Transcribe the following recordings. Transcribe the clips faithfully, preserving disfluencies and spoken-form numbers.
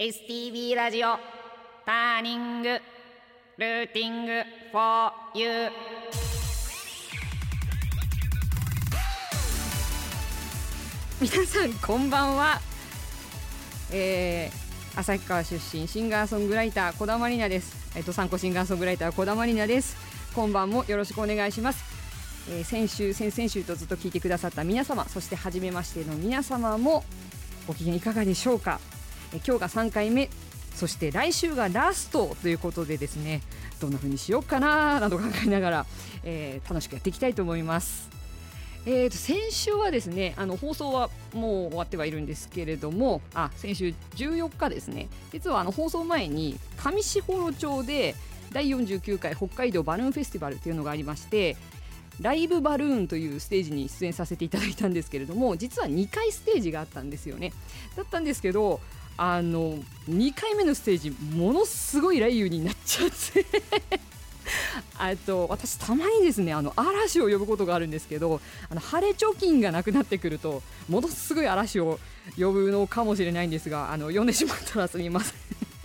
エスティービー ラジオターニングルーティング for you。 皆さんこんばんは、えー、旭川出身シンガーソングライター小田まりなです。えっと参考シンガーソングライター小田まりなです。今晩もよろしくお願いします。えー、先週先々週とずっと聞いてくださった皆様、そして初めましての皆様もご機嫌いかがでしょうか。えー、今日がさんかいめ、そして来週がラストということでですね、どんな風にしようかななど考えながら、えー、楽しくやっていきたいと思います。えー、と先週はですね、あの放送はもう終わってはいるんですけれども、あ先週じゅうよっかですね、実はあの放送前に上士幌町でだいよんじゅうきゅうかい北海道バルーンフェスティバルというのがありまして、ライブバルーンというステージに出演させていただいたんですけれども、実はにかいステージがあったんですよね。だったんですけど、あのにかいめのステージものすごい雷雨になっちゃってあと私たまにですね、あの嵐を呼ぶことがあるんですけど、あの晴れ貯金がなくなってくるとものすごい嵐を呼ぶのかもしれないんですが、あの呼んでしまったらすみません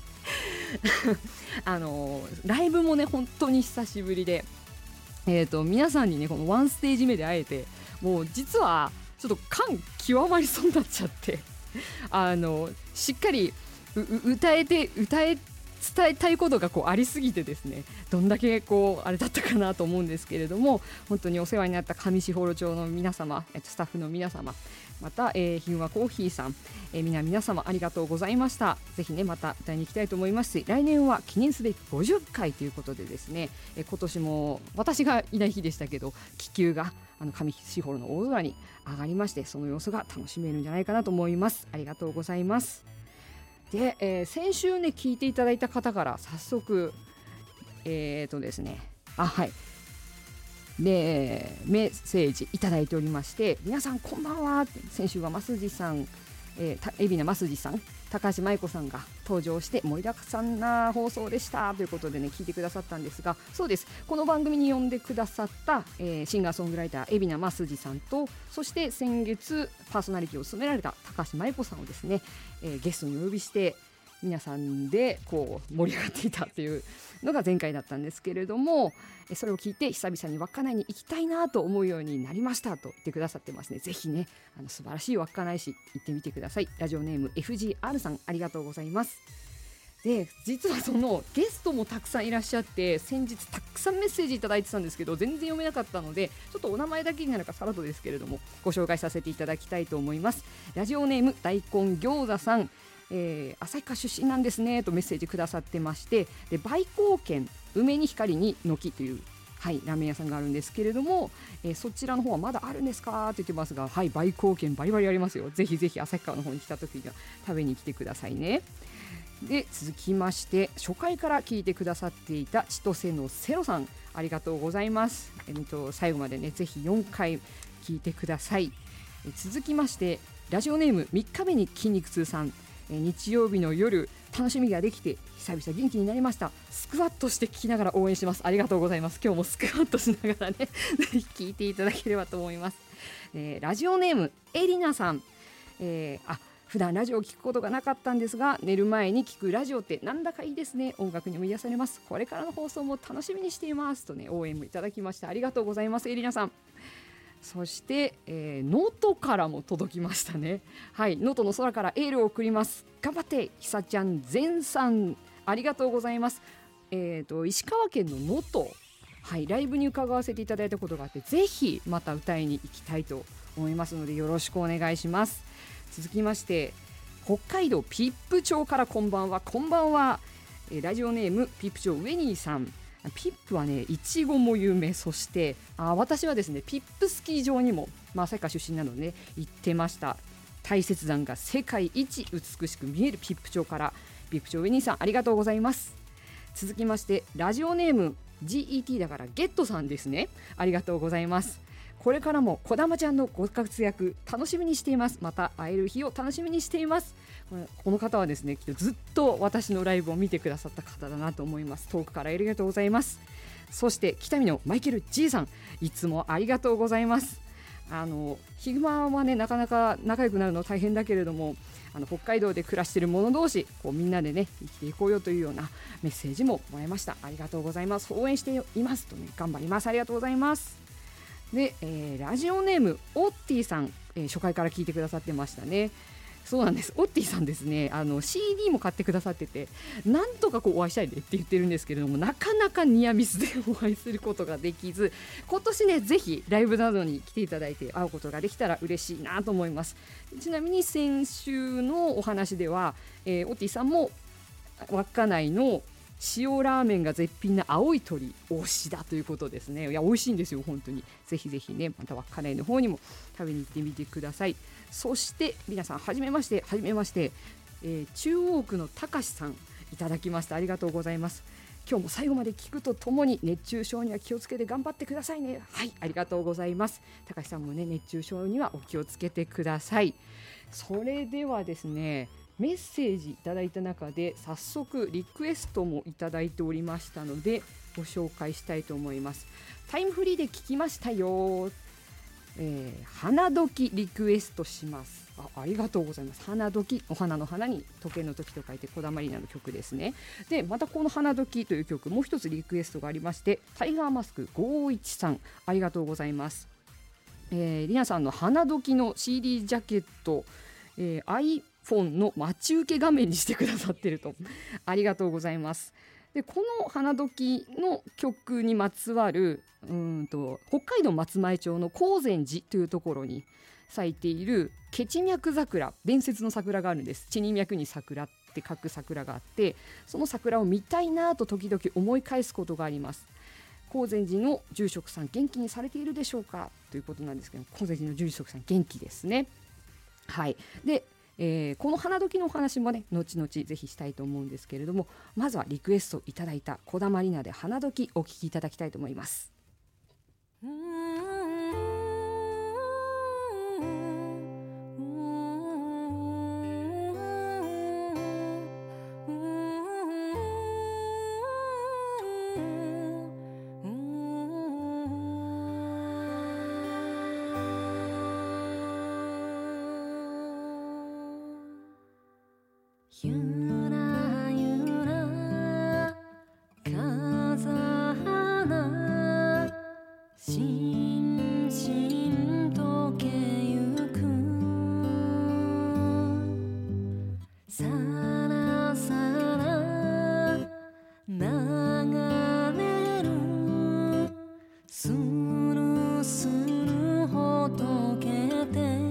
あのライブもね本当に久しぶりで、えーと皆さんにねこのワンステージ目で会えて、もう実はちょっと感極まりそうになっちゃってあのしっかりう歌えて歌え伝えたいことがこうありすぎてですね、どんだけこうあれだったかなと思うんですけれども、本当にお世話になった上士幌町の皆様、えっと、スタッフの皆様、また、えー、ひんわコーヒーさん、えー、皆皆様ありがとうございました。ぜひねまた歌いに行きたいと思いますし、来年は記念すべきごじゅっかいということでですね、えー、今年も私がいない日でしたけど気球があの上士幌の大空に上がりまして、その様子が楽しめるんじゃないかなと思います。ありがとうございます。で、えー、先週ね聞いていただいた方から早速えーとですねあはいでメッセージいただいておりまして、皆さんこんばんは。先週は増地さん、えー、海老名増地さん、高橋舞子さんが登場して盛りだくさんな放送でしたということでね聞いてくださったんですが、そうです、この番組に呼んでくださった、えー、シンガーソングライター海老名増地さんと、そして先月パーソナリティを務められた高橋舞子さんをですね、えー、ゲストにお呼びして皆さんでこう盛り上がっていたというのが前回だったんですけれども、それを聞いて久々に稚内に行きたいなと思うようになりましたと言ってくださってますね。ぜひねあの素晴らしい稚内市行ってみてください。ラジオネーム エフジーアール さん、ありがとうございます。で実はそのゲストもたくさんいらっしゃって、先日たくさんメッセージいただいてたんですけど全然読めなかったので、ちょっとお名前だけになるかさらっとですけれどもご紹介させていただきたいと思います。ラジオネーム大根餃子さん、えー、旭川出身なんですねとメッセージくださってまして、で梅光軒梅に光に軒という、はい、ラーメン屋さんがあるんですけれども、えー、そちらの方はまだあるんですかって言ってますが、はい、梅光軒バリバリありますよ。ぜひぜひ旭川の方に来た時には食べに来てくださいね。で続きまして初回から聞いてくださっていた千歳のセロさん、ありがとうございます。えー、と最後までねぜひよんかい聞いてください。えー、続きましてラジオネームみっかめに筋肉痛さん、日曜日の夜楽しみができて久々元気になりました。スクワットして聞きながら応援してます。ありがとうございます。今日もスクワットしながらねぜひ聞いていただければと思います。えー、ラジオネームエリナさん、えー、あ普段ラジオを聞くことがなかったんですが、寝る前に聞くラジオってなんだかいいですね。音楽にも癒されます。これからの放送も楽しみにしていますとね応援もいただきました。ありがとうございますエリナさん。そして、えー、能登からも届きましたね。はい、能登の空からエールを送ります。頑張ってひさちゃん全さん、ありがとうございます。えーと石川県の能登、はい、ライブに伺わせていただいたことがあって、ぜひまた歌いに行きたいと思いますのでよろしくお願いします。続きまして北海道ピップ町からこんばんは。こんばんは。えー、ラジオネームピップ町ウェニーさん、ピップはねいちごも有名、そしてあ私はですねピップスキー場にも、まあ、旭川出身なので、ね、行ってました。大雪山が世界一美しく見えるピップ町からピップ町ウェニーさん、ありがとうございます。続きましてラジオネーム ジーイーティー だからゲットさんですね、ありがとうございます。これからもこだまちゃんのご活躍楽しみにしています。また会える日を楽しみにしています。この方はですねきっとずっと私のライブを見てくださった方だなと思います。遠くからありがとうございます。そして北見のマイケル G さん、いつもありがとうございます。あのヒグマはねなかなか仲良くなるの大変だけれども、 あの北海道で暮らしている者同士こうみんなでね生きていこうよというようなメッセージももらいました。ありがとうございます。応援していますとね、頑張ります。ありがとうございます。で、えー、ラジオネームオッティさん、えー、初回から聞いてくださってましたね。そうなんです、オッティさんですね、あの シーディー も買ってくださってて、なんとかこうお会いしたいでって言ってるんですけれども、なかなかニアミスでお会いすることができず、今年ねぜひライブなどに来ていただいて会うことができたら嬉しいなと思います。ちなみに先週のお話では、えー、オッティさんも稚内の塩ラーメンが絶品な青い鳥推しだということですね。いや美味しいんですよ本当に。ぜひぜひねまた稚内の方にも食べに行ってみてください。そして皆さんはじめましてはじめまして、えー、中央区のたかしさんいただきました。ありがとうございます。今日も最後まで聞くとともに熱中症には気をつけて頑張ってくださいね。はい、ありがとうございます。たかしさんもね熱中症にはお気をつけてください。それではですね、メッセージいただいた中で早速リクエストもいただいておりましたのでご紹介したいと思います。タイムフリーで聞きましたよ、えー、花時リクエストします。 あ, ありがとうございます。花時、お花の花に時計の時と書いてこだまりなの曲ですね。でまたこの花時という曲もう一つリクエストがありまして、タイガーマスクごーいちさんありがとうございます。えー、りなさんの花時の シーディー ジャケット、えー、iPhone の待ち受け画面にしてくださってるとありがとうございます。でこの花時の曲にまつわるうんと北海道松前町の高禅寺というところに咲いているケチ脈桜、伝説の桜があるんです。地に脈に桜って書く桜があって、その桜を見たいなと時々思い返すことがあります。高禅寺の住職さん元気にされているでしょうかということなんですけど、高禅寺の住職さん元気ですね。はい。でえー、この花時のお話もね後々ぜひしたいと思うんですけれども、まずはリクエストいただいたこだまりなで花時お聞きいただきたいと思います。うーゆらゆら風花しんしんとけゆくさらさら流れるスルスルほどけて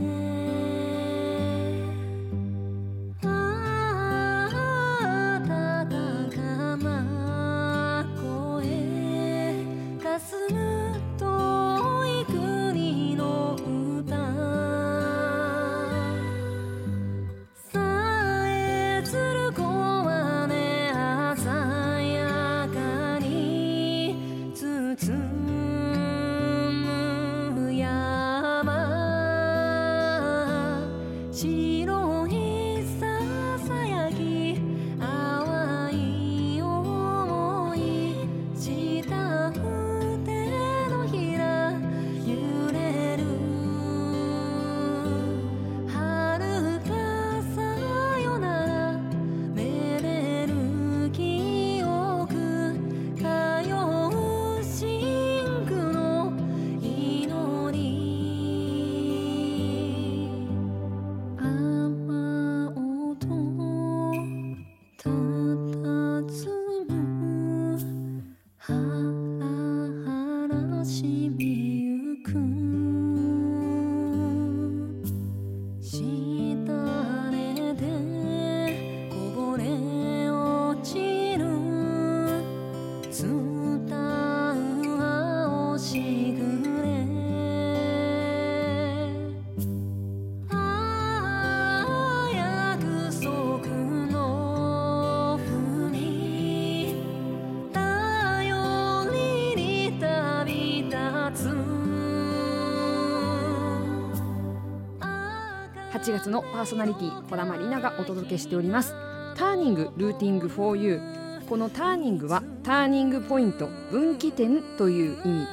はちがつのパーソナリティ児玉里奈がお届けしておりますターニングルーティング フォーユー。 このターニングはターニングポイント、分岐点という意味。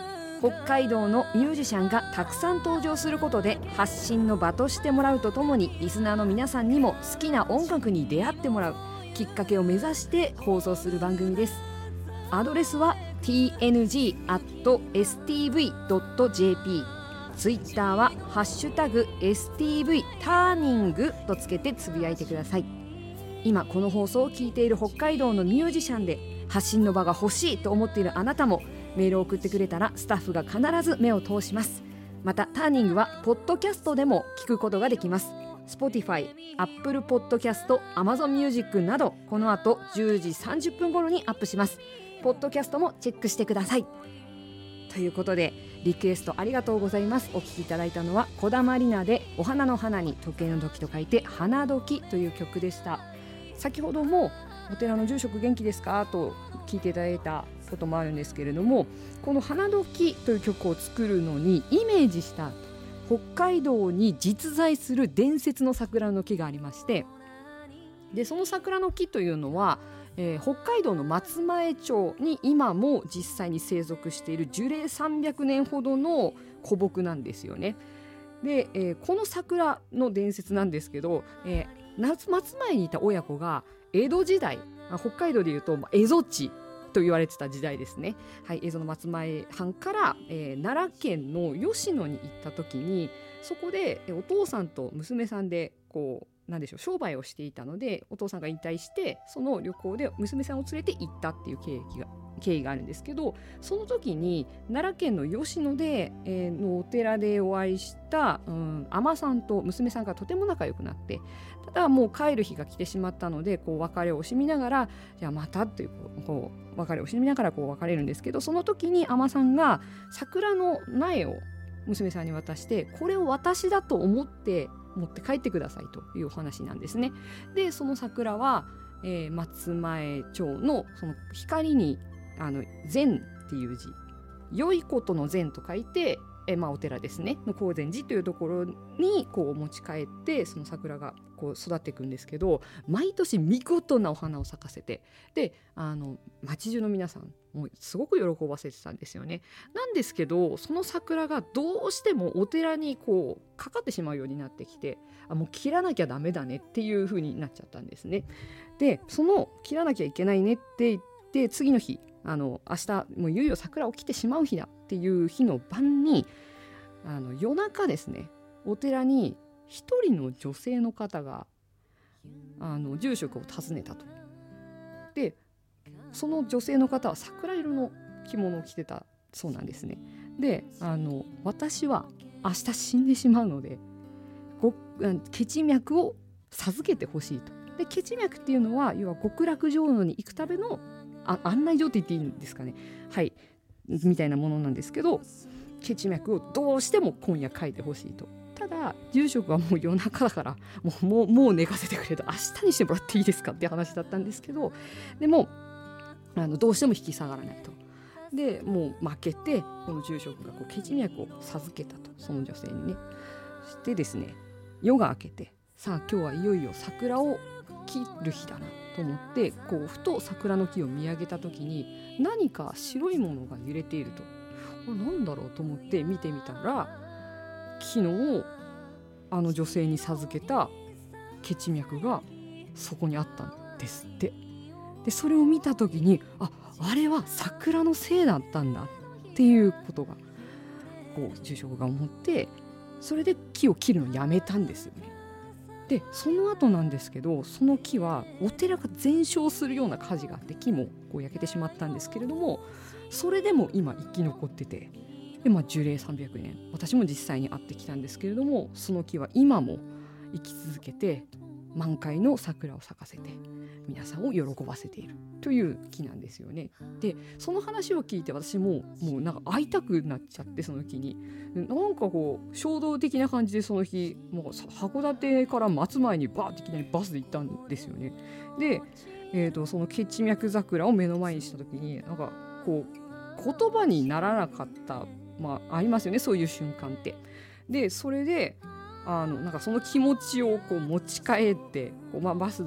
北海道のミュージシャンがたくさん登場することで発信の場としてもらうとともに、リスナーの皆さんにも好きな音楽に出会ってもらうきっかけを目指して放送する番組です。アドレスは ティーエヌジーアットエスティーブイドットジェーピー、 ツイッターはハッシュタグ エスティーブイ ターニングとつけてつぶやいてください。今この放送を聞いている北海道のミュージシャンで発信の場が欲しいと思っているあなたもメールを送ってくれたらスタッフが必ず目を通します。またターニングはポッドキャストでも聞くことができます。 Spotify、Apple Podcast、Amazon Music などこの後じゅうじさんじゅっぷん頃にアップします。ポッドキャストもチェックしてください。ということでリクエストありがとうございます。お聴きいただいたのは小玉里奈でお花の花に時計の時と書いて花時という曲でした。先ほどもお寺の住職元気ですかと聞いていただいたこともあるんですけれども、この花時という曲を作るのにイメージした北海道に実在する伝説の桜の木がありまして、でその桜の木というのは、えー、北海道の松前町に今も実際に生息している樹齢さんびゃくねんほどの古木なんですよね。で、えー、この桜の伝説なんですけど、えー、松前にいた親子が江戸時代、北海道でいうと蝦夷地と言われてた時代ですね、はい、蝦夷の松前藩から、えー、奈良県の吉野に行った時に、そこでお父さんと娘さんでこうなんでしょう商売をしていたので、お父さんが引退してその旅行で娘さんを連れて行ったっていう経緯が経緯があるんですけど、その時に奈良県の吉野で、えー、のお寺でお会いした、うん、海女さんと娘さんがとても仲良くなって、ただもう帰る日が来てしまったのでこう別れを惜しみながらじゃあまたというこう別れを惜しみながらこう別れるんですけど、その時に海女さんが桜の苗を娘さんに渡して、これを私だと思って持って帰ってくださいというお話なんですね。でその桜は、えー、松前町のその光にあの善っていう字、良いことの善と書いて、えーまあ、お寺ですねの高善寺というところにこう持ち帰ってその桜がこう育っていくんですけど、毎年見事なお花を咲かせて、であの町中の皆さんもうすごく喜ばせてたんですよね。なんですけどその桜がどうしてもお寺にこうかかってしまうようになってきて、あもう切らなきゃダメだねっていう風になっちゃったんですね。でその切らなきゃいけないねって言って次の日、あの明日もういよいよ桜起きてしまう日だっていう日の晩に、あの夜中ですね、お寺に一人の女性の方があの住職を訪ねたと。でその女性の方は桜色の着物を着てたそうなんですね。であの私は明日死んでしまうのでご血脈を授けてほしいと。で血脈っていうのは要は極楽浄土に行くためのあ案内状って言っていいんですかね、はいみたいなものなんですけど、血脈をどうしても今夜書いてほしいと。ただ住職はもう夜中だからもう、もう、もう寝かせてくれと、明日にしてもらっていいですかって話だったんですけど、でもあのどうしても引き下がらないと。でもう負けてこの住職がこう血脈を授けたと、その女性にね。そしてですね夜が明けて、さあ今日はいよいよ桜を切る日だなと思ってこうふと桜の木を見上げた時に何か白いものが揺れていると、なんだろうと思って見てみたら、昨日あの女性に授けた血脈がそこにあったんですって。でそれを見た時にああれは桜のせいだったんだっていうことがこう住職が思って、それで木を切るのをやめたんですよね。でその後なんですけど、その木はお寺が全焼するような火事があって木もこう焼けてしまったんですけれども、それでも今生き残ってて、で、まあ、樹齢さんびゃくねん、私も実際に会ってきたんですけれども、その木は今も生き続けて満開の桜を咲かせて皆さんを喜ばせているという木なんですよね。でその話を聞いて私ももうなんか会いたくなっちゃって、その木になんかこう衝動的な感じでその日もう函館から松前にバーっていきなりバスで行ったんですよね。で、えーと、その血脈桜を目の前にした時になんかこう言葉にならなかった、まあ、ありますよね、そういう瞬間って。でそれであのなんかその気持ちをこう持ち帰ってこう、まあ、バスで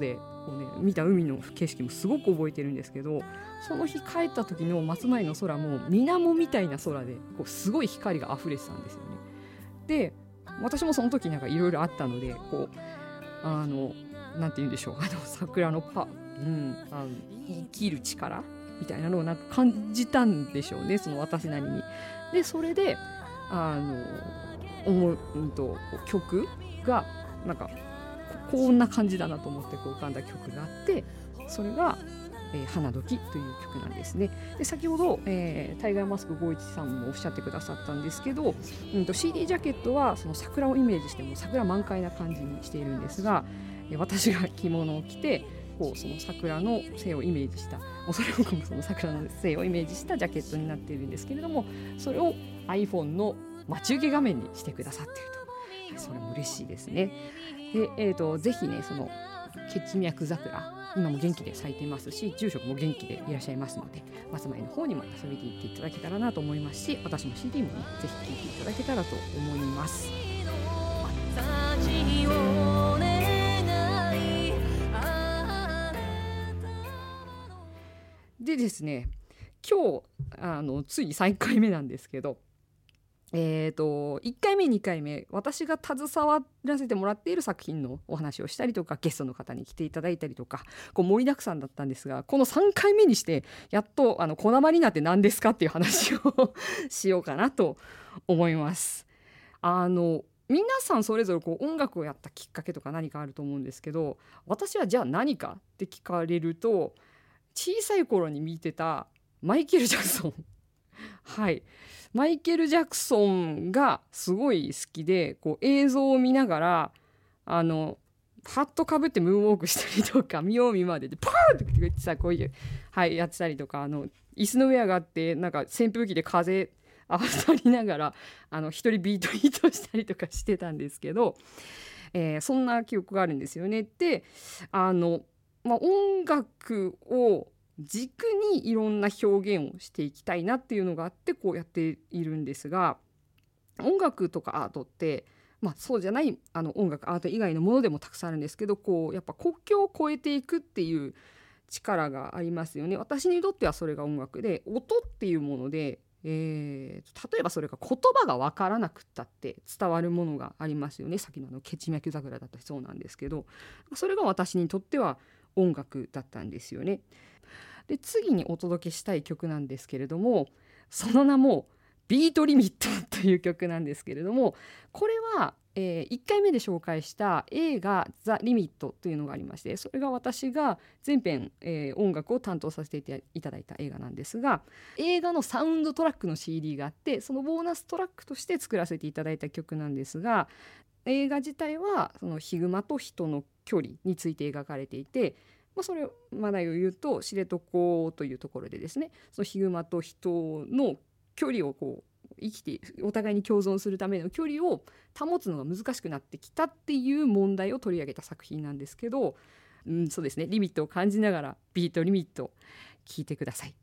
こう、ね、見た海の景色もすごく覚えてるんですけど、その日帰った時の松前の空も水面みたいな空でこうすごい光が溢れてたんですよね。で私もその時なんかいろいろあったので、こうあのなんて言うんでしょう、あの桜のパ、うん、あの生きる力みたいなのをなんか感じたんでしょうね、その私なりに。でそれであの思う、うん、と曲がなんかこんな感じだなと思ってこう浮かんだ曲があって、それが、えー、花時という曲なんですね。で先ほど、えー、タイガーマスクごじゅういちさんもおっしゃってくださったんですけど、うん、と シーディー ジャケットはその桜をイメージしても桜満開な感じにしているんですが、えー、私が着物を着てこうその桜の精をイメージした、それをその桜の精をイメージしたジャケットになっているんですけれども、それを iPhone の待ち受け画面にしてくださっていると、それも嬉しいですね。で、えー、とぜひねその血脈桜今も元気で咲いていますし、住職も元気でいらっしゃいますので、松前の方にも遊びに行っていただけたらなと思いますし、私の シーディー もねぜひ聴いていただけたらと思います。でですね、今日あのついさんかいめなんですけど、えー、といっかいめにかいめ私が携わらせてもらっている作品のお話をしたりとか、ゲストの方に来ていただいたりとか、こう盛りだくさんだったんですが、このさんかいめにしてやっとあの小生になって何ですかっていう話をしようかなと思います。あの皆さんそれぞれこう音楽をやったきっかけとか何かあると思うんですけど、私はじゃあ何かって聞かれると、小さい頃に見てたマイケル・ジャクソンはいマイケル・ジャクソンがすごい好きで、こう映像を見ながらあのハットかぶってムーンウォークしたりとか、見よう見まででパーンって言ってさ、こういう、はい、やってたりとか、あの椅子の上上がってなんか扇風機で風当たりながらあの一人ビートヒットしたりとかしてたんですけど、えー、そんな記憶があるんですよね。であの、まあ、音楽を軸にいろんな表現をしていきたいなっていうのがあってこうやっているんですが、音楽とかアートって、まあ、そうじゃないあの音楽アート以外のものでもたくさんあるんですけど、こうやっぱ国境を越えていくっていう力がありますよね。私にとってはそれが音楽で、音っていうもので、えー、例えばそれが言葉が分からなくったって伝わるものがありますよね。さっきのあの血脈桜だったりそうなんですけど、それが私にとっては音楽だったんですよね。で次にお届けしたい曲なんですけれども、その名もビートリミットという曲なんですけれども、これは、えー、いっかいめで紹介した映画ザ・リミットというのがありまして、それが私が全編、えー、音楽を担当させていただいた映画なんですが、映画のサウンドトラックの シーディー があって、そのボーナストラックとして作らせていただいた曲なんですが、映画自体はそのヒグマと人の距離について描かれていて、まあ、それをまだ言うと知床というところでですね、そのヒグマと人の距離をこう生きてお互いに共存するための距離を保つのが難しくなってきたっていう問題を取り上げた作品なんですけど、うん、そうですね、リミットを感じながらビートリミット聞いてください。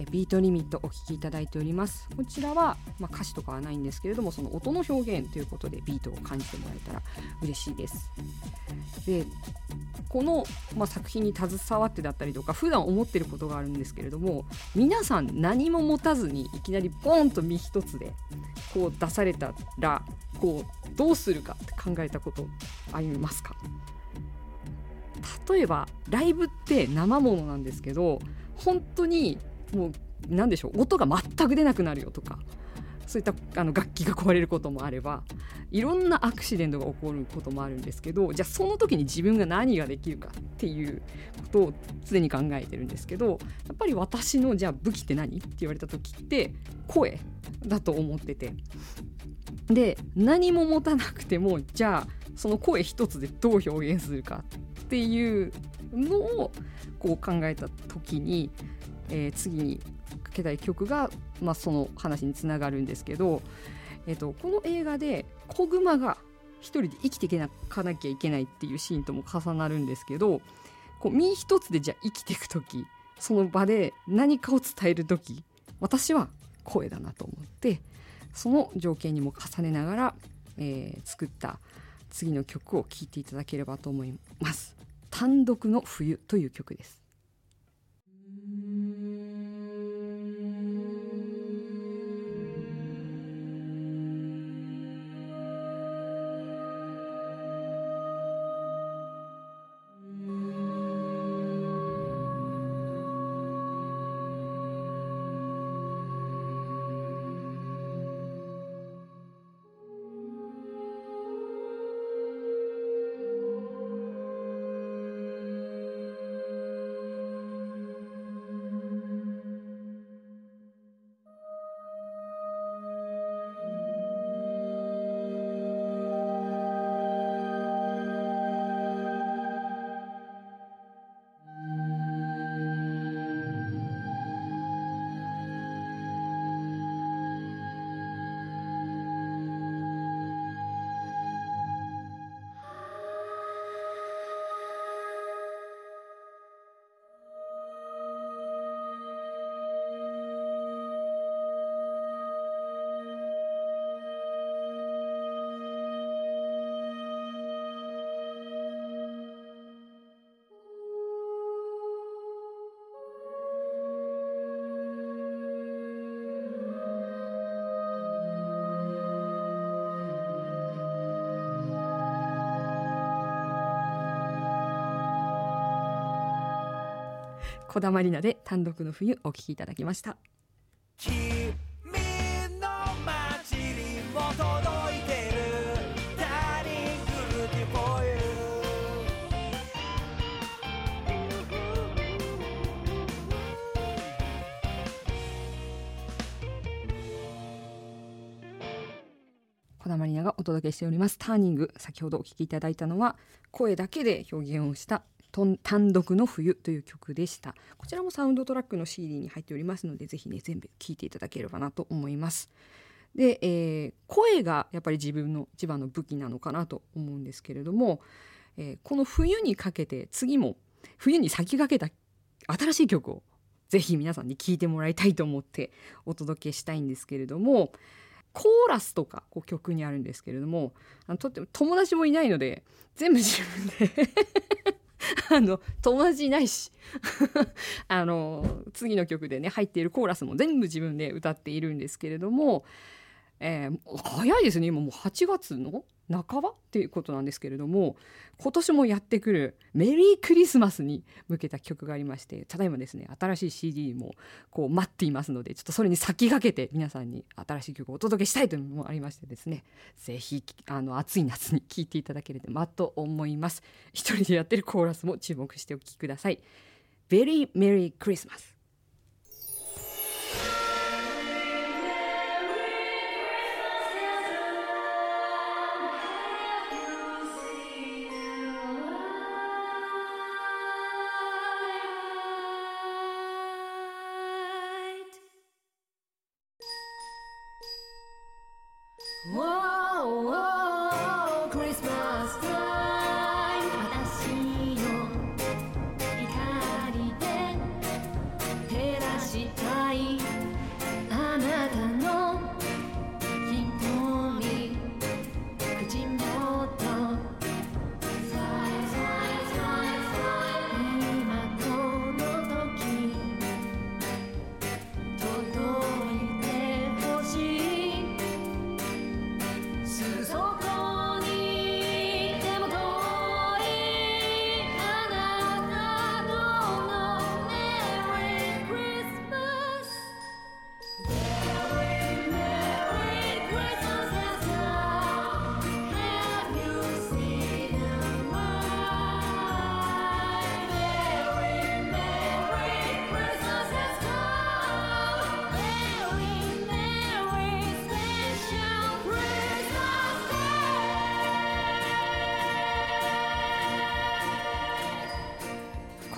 ビートリミットお聴きいただいております。こちらは、まあ、歌詞とかはないんですけれども、その音の表現ということでビートを感じてもらえたら嬉しいです。でこの、まあ、作品に携わってだったりとか普段思ってることがあるんですけれども、皆さん何も持たずにいきなりボンと身一つでこう出されたらこうどうするかって考えたことありますか？例えばライブって生ものなんですけど、本当にもう何でしょう、音が全く出なくなるよとか、そういったあの楽器が壊れることもあれば、いろんなアクシデントが起こることもあるんですけど、じゃあその時に自分が何ができるかっていうことを常に考えてるんですけど、やっぱり私のじゃあ武器って何って言われた時って声だと思ってて、で何も持たなくてもじゃあその声一つでどう表現するかっていうのをこう考えた時に、えー、次にかけたい曲が、まあ、その話につながるんですけど、えーと、この映画で子グマが一人で生きていかなきゃいけないっていうシーンとも重なるんですけど、こう身一つでじゃあ生きていく時、その場で何かを伝える時、私は声だなと思って、その条件にも重ねながら、えー、作った次の曲を聴いていただければと思います。単独の冬という曲です。小田まりなで単独の冬お聴きいただきました。 君の街にも届いてる Turning Good for You。 小田まりながお届けしておりますターニング。先ほどお聴きいただいたのは声だけで表現をした単独の冬という曲でした。こちらもサウンドトラックの シーディー に入っておりますので、ぜひね全部聴いていただければなと思います。で、えー、声がやっぱり自分の一番の武器なのかなと思うんですけれども、えー、この冬にかけて次も冬に先駆けた新しい曲をぜひ皆さんに聴いてもらいたいと思ってお届けしたいんですけれども、コーラスとかこう曲にあるんですけれども、あのとっても友達もいないので全部自分であの友達いないしあの次の曲でね入っているコーラスも全部自分で歌っているんですけれども、えー、早いですね。今もうはちがつの半ばっていうことなんですけれども、今年もやってくるメリークリスマスに向けた曲がありまして、ただいまですね新しい シーディー もこう待っていますので、ちょっとそれに先駆けて皆さんに新しい曲をお届けしたいというのもありましてですね、ぜひあの暑い夏に聴いていただければと思います。一人でやってるコーラスも注目してお聴きください。 Very Merry Christmas。 Whoa, whoa, Christmas time 私の光で照らしたい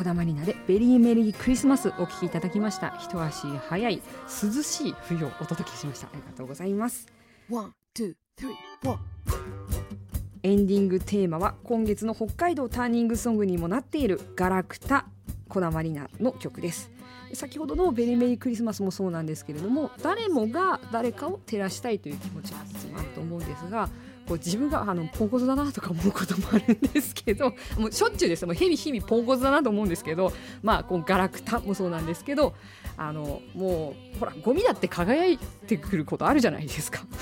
こだまりなでベリーメリークリスマスお聴きいただきました。一足早い涼しい冬をお届けしました。ありがとうございます。 ワン、ツー、スリー、フォー。 エンディングテーマは今月の北海道ターニングソングにもなっているガラクタこだまりなの曲です。先ほどのベリーメリークリスマスもそうなんですけれども、誰もが誰かを照らしたいという気持ちがいつもあると思うんですが、こう自分があのポンコツだなとか思うこともあるんですけど、もうしょっちゅうです。もう日々日々ポンコツだなと思うんですけど、まあこうガラクタもそうなんですけど、あのもうほらゴミだって輝いてくることあるじゃないですか。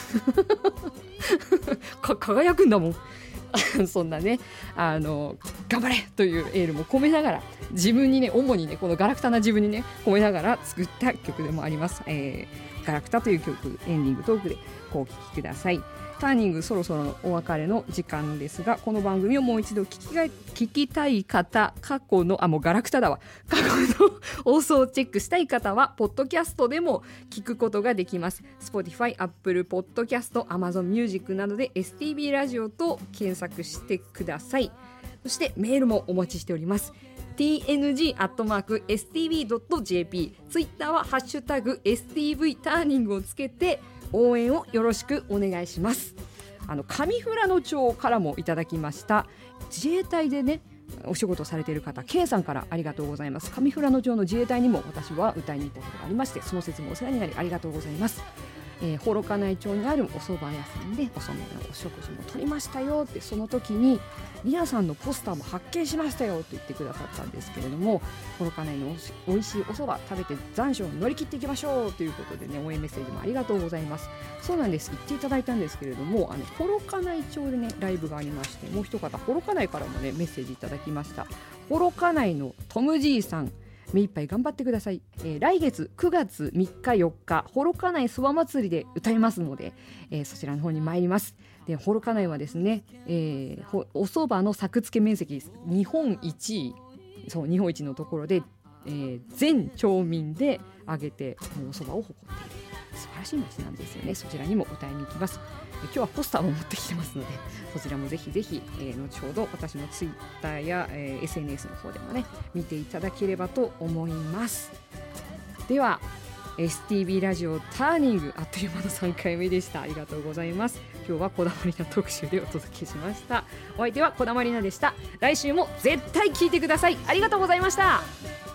か輝くんだもん。そんなね、あの頑張れというエールも込めながら、自分にね、主にねこのガラクタな自分にね込めながら作った曲でもあります。えー、ガラクタという曲、エンディングトークでお聴きください。ターニングそろそろのお別れの時間ですが、この番組をもう一度聞きが聞きたい方、過去のあもうガラクタだわ過去の放送をチェックしたい方はポッドキャストでも聞くことができます。 Spotify、Apple Podcast、Amazon Music などで エスティービー ラジオと検索してください。そしてメールもお待ちしております。 ティーエヌジー アットマーク エスティービー ドット ジェーピー、 ツイッターはハッシュタグ エスティーブイ ターニングをつけて応援をよろしくお願いします。あの上富良野町からもいただきました。自衛隊でねお仕事されている方、 K さんからありがとうございます。上富良野町の自衛隊にも私は歌いに行ったことがありまして、その説もお世話になりありがとうございます。えー、幌加内町にあるお蕎麦屋さんでおそめのお食事も取りましたよって、その時にリナさんのポスターも発見しましたよと言ってくださったんですけれども、幌加内のおいしいお蕎麦食べて残暑を乗り切っていきましょうということでね、応援メッセージもありがとうございます。そうなんです、言っていただいたんですけれども、あの幌加内町でねライブがありまして、もう一方幌加内からもねメッセージいただきました。幌加内のトムじいさん、目いっぱい頑張ってください。えー、来月くがつみっかよっか幌加内そば祭りで歌いますので、えー、そちらの方に参ります。で幌加内はですね、えー、お蕎麦の作付け面積日本一、そう日本一のところで、えー、全町民で挙げてお蕎麦を誇っている素晴らしい町なんですよね。そちらにも歌いに行きます。今日はポスターも持ってきてますので、そちらもぜひぜひ、えー、後ほど私のツイッターや、えー、エスエヌエス の方でもね見ていただければと思います。では エスティービー ラジオターニング、あっという間のさんかいめでした。ありがとうございます。今日はこだまりな特集でお届けしました。お相手はこだまりなでした。来週も絶対聞いてください。ありがとうございました。